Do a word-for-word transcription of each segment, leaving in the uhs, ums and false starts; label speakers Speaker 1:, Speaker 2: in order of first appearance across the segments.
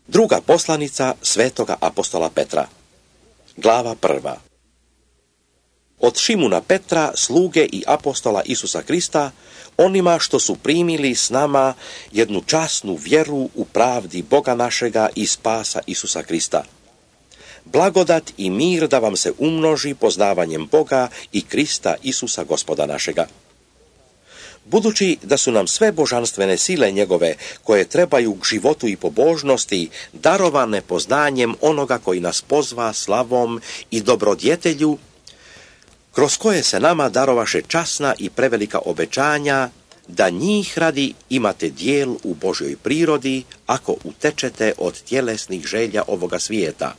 Speaker 1: Druga poslanica svetoga apostola Petra. Glava prva. Od Šimuna Petra, sluge i apostola Isusa Krista, onima što su primili s nama jednu časnu vjeru u pravdi Boga našega i spasa Isusa Krista. Blagodat i mir da vam se umnoži poznavanjem Boga i Krista Isusa Gospoda našega. Budući da su nam sve božanstvene sile njegove, koje trebaju k životu i pobožnosti, darovane poznanjem onoga koji nas pozva slavom i dobrodjetelju, kroz koje se nama darovaše časna i prevelika obećanja, da njih radi imate dijel u Božjoj prirodi, ako utečete od tjelesnih želja ovoga svijeta.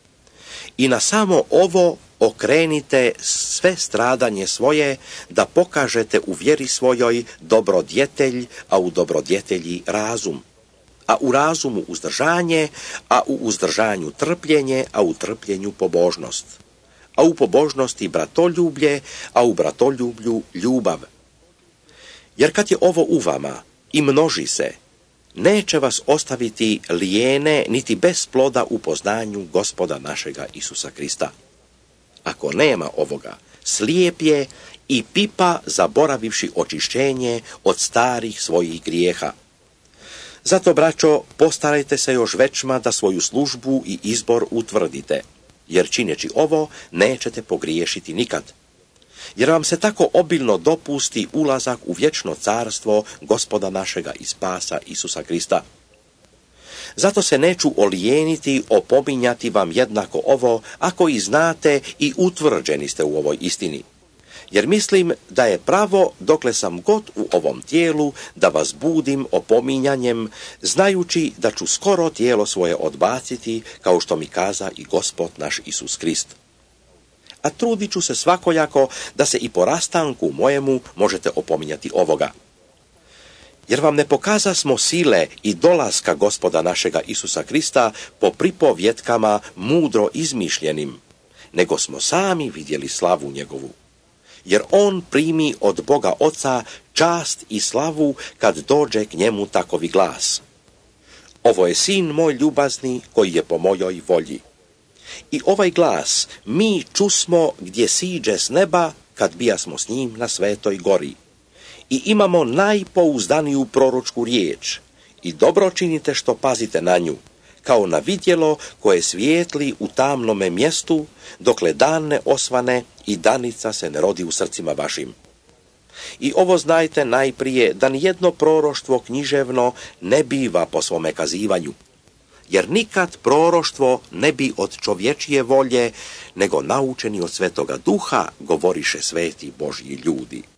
Speaker 1: I na samo ovo okrenite sve stradanje svoje, da pokažete u vjeri svojoj dobrodjetelj, a u dobrodjetelji razum, a u razumu uzdržanje, a u uzdržanju trpljenje, a u trpljenju pobožnost, a u pobožnosti bratoljublje, a u bratoljublju ljubav. Jer kad je ovo u vama i množi se, neće vas ostaviti lijene niti bez ploda u poznanju Gospoda našega Isusa Krista. Ako nema ovoga, slijep je i pipa zaboravivši očišćenje od starih svojih grijeha. Zato, braćo, postarajte se još većma da svoju službu i izbor utvrdite, jer čineći ovo nećete pogriješiti nikad. Jer vam se tako obilno dopusti ulazak u vječno carstvo Gospoda našega i spasa Isusa Krista. Zato se neću olijeniti opominjati vam jednako ovo, ako i znate i utvrđeni ste u ovoj istini. Jer mislim da je pravo, dokle sam god u ovom tijelu, da vas budim opominjanjem, znajući da ću skoro tijelo svoje odbaciti, kao što mi kaza i Gospod naš Isus Krist. A trudit ću se svakojako da se i po rastanku mojemu možete opominjati ovoga. Jer vam ne pokaza smo sile i dolaska Gospoda našega Isusa Krista po pripovjetkama mudro izmišljenim, nego smo sami vidjeli slavu njegovu. Jer on primi od Boga Oca čast i slavu kad dođe k njemu takovi glas. Ovo je sin moj ljubazni koji je po mojoj volji. I ovaj glas mi čusmo gdje siđe s neba kad bijasmo s njim na Svetoj gori. I imamo najpouzdaniju proročku riječ i dobro činite što pazite na nju, kao na vidjelo koje svijetli u tamnome mjestu, dokle dan ne osvane i danica se ne rodi u srcima vašim. I ovo znajte najprije, da nijedno proroštvo književno ne biva po svome kazivanju, jer nikad proroštvo ne bi od čovječije volje, nego naučeni od Svetoga Duha, govoriše sveti Božji ljudi.